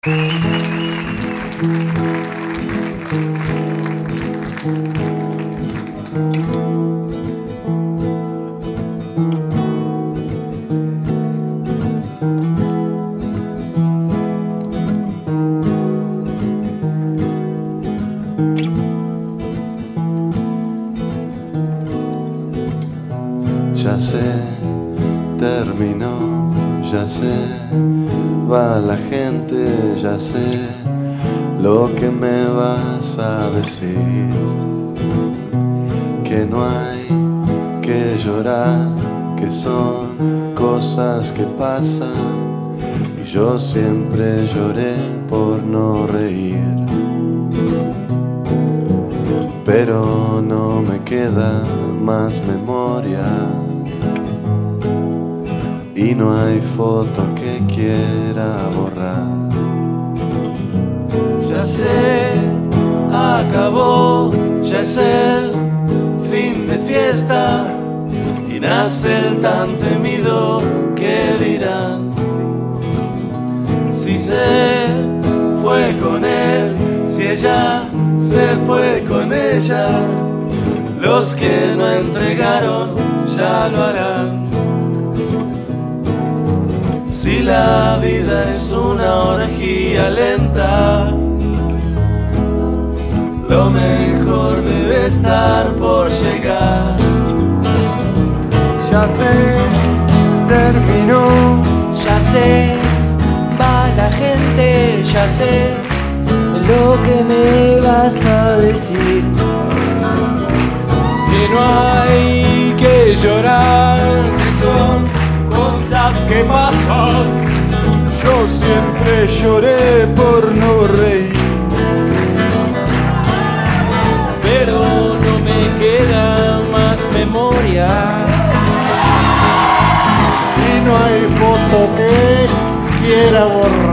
Ya sé, terminó, ya sé, va la gente, ya sé lo que me vas a decir. Que no hay que llorar, que son cosas que pasan. Y yo siempre lloré por no reír. Pero no me queda más memoria. Y no hay foto que quiera borrar. Ya sé, acabó, ya es el fin de fiesta. Y nace el tan temido que dirán. Si se fue con él, si ella se fue con ella, los que no entregaron ya lo harán. Si la vida es una orgía lenta, lo mejor debe estar por llegar. Ya sé, terminó, ya sé, va la gente, ya sé lo que me vas a decir. Que no hay que llorar, que son cosas que pasan. yo siempre lloré por no reír. Pero no me queda más memoria. Y no hay foto que quiera borrar.